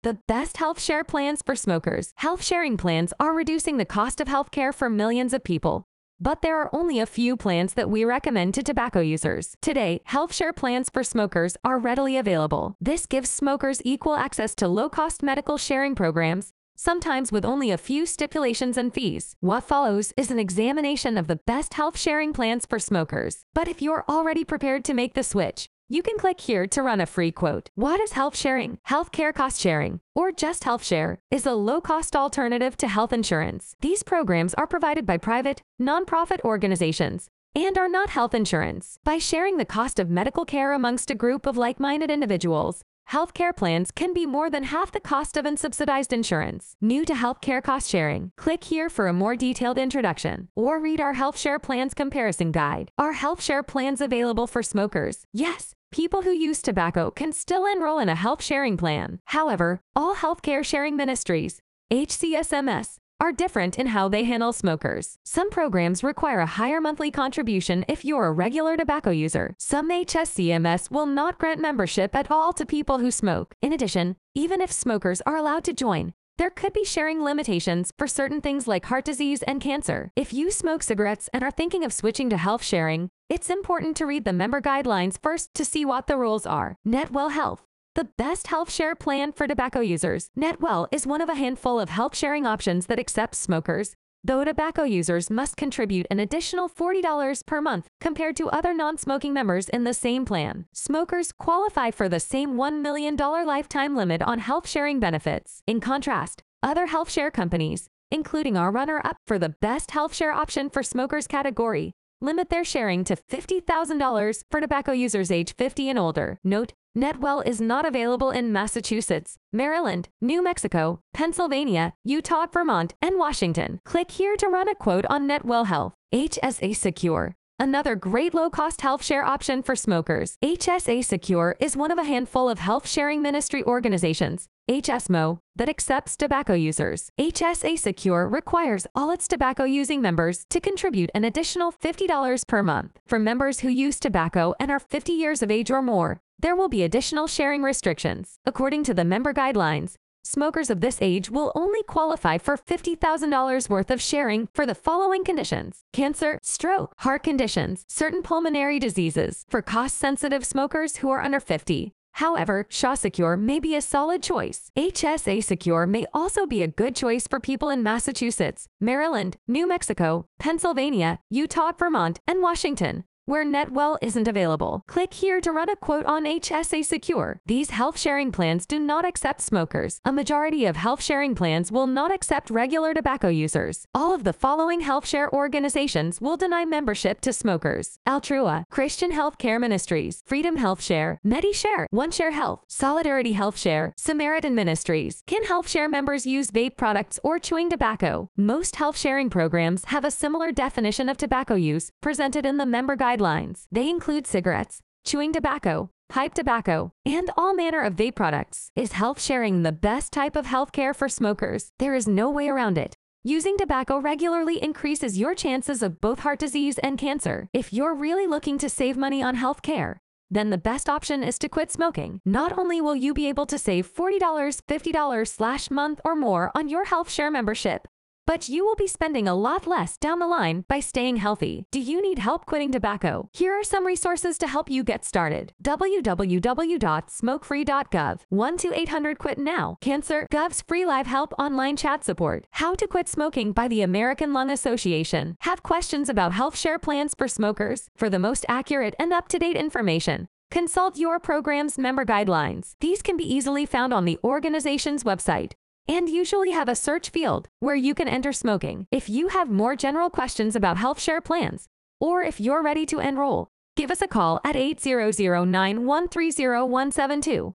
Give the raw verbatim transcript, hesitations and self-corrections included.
The best health share plans for smokers. Health sharing plans are reducing the cost of healthcare for millions of people. But there are only a few plans that we recommend to tobacco users. Today, health share plans for smokers are readily available. This gives smokers equal access to low-cost medical sharing programs, sometimes with only a few stipulations and fees. What follows is an examination of the best health sharing plans for smokers. But if you're already prepared to make the switch, you can click here to run a free quote. What is health sharing? Healthcare cost sharing, or just health share, is a low-cost alternative to health insurance. These programs are provided by private, nonprofit organizations and are not health insurance. By sharing the cost of medical care amongst a group of like-minded individuals, healthcare plans can be more than half the cost of unsubsidized insurance. New to healthcare cost sharing? Click here for a more detailed introduction, or read our Health Share Plans Comparison Guide. Are health share plans available for smokers? Yes. People who use tobacco can still enroll in a health sharing plan. However, all healthcare sharing ministries, H C S M S, are different in how they handle smokers. Some programs require a higher monthly contribution if you're a regular tobacco user. Some H S C M S will not grant membership at all to people who smoke. In addition, even if smokers are allowed to join, there could be sharing limitations for certain things like heart disease and cancer. If you smoke cigarettes and are thinking of switching to health sharing, it's important to read the member guidelines first to see what the rules are. NetWell Health, the best health share plan for tobacco users. NetWell is one of a handful of health sharing options that accepts smokers, though tobacco users must contribute an additional forty dollars per month compared to other non-smoking members in the same plan. Smokers qualify for the same one million dollar lifetime limit on health sharing benefits. In contrast, other health share companies, including our runner-up for the best health share option for smokers category, limit their sharing to fifty thousand dollars for tobacco users age fifty and older. Note, NetWell is not available in Massachusetts, Maryland, New Mexico, Pennsylvania, Utah, Vermont, and Washington. Click here to run a quote on NetWell Health. H S A Secure, another great low-cost health share option for smokers. H S A Secure is one of a handful of health sharing ministry organizations, H S M O, that accepts tobacco users. H S A Secure requires all its tobacco-using members to contribute an additional fifty dollars per month. For members who use tobacco and are fifty years of age or more, there will be additional sharing restrictions. According to the member guidelines, smokers of this age will only qualify for fifty thousand dollars worth of sharing for the following conditions: cancer, stroke, heart conditions, certain pulmonary diseases. For cost-sensitive smokers who are under fifty, however, Shaw Secure may be a solid choice. H S A Secure may also be a good choice for people in Massachusetts, Maryland, New Mexico, Pennsylvania, Utah, Vermont, and Washington, where NetWell isn't available. Click here to run a quote on H S A Secure. These health sharing plans do not accept smokers. A majority of health sharing plans will not accept regular tobacco users. All of the following health share organizations will deny membership to smokers: Altrua, Christian Healthcare Ministries, Freedom Health Share, MediShare, OneShare Health, Solidarity Health Share, Samaritan Ministries. Can health share members use vape products or chewing tobacco? Most health sharing programs have a similar definition of tobacco use presented in the member guidelines. They include cigarettes, chewing tobacco, pipe tobacco, and all manner of vape products. Is health sharing the best type of healthcare for smokers? There is no way around it. Using tobacco regularly increases your chances of both heart disease and cancer. If you're really looking to save money on health care, then the best option is to quit smoking. Not only will you be able to save forty dollars, fifty dollars slash month or more on your health share membership, but you will be spending a lot less down the line by staying healthy. Do you need help quitting tobacco? Here are some resources to help you get started. w w w dot smoke free dot gov, one two eight hundred quit now, Cancer, Gov's free live help online chat support, How to Quit Smoking by the American Lung Association. Have questions about health share plans for smokers? For the most accurate and up-to-date information, consult your program's member guidelines. These can be easily found on the organization's website and usually have a search field where you can enter smoking. If you have more general questions about health share plans, or if you're ready to enroll, give us a call at eight zero zero, nine one three zero, one seven two.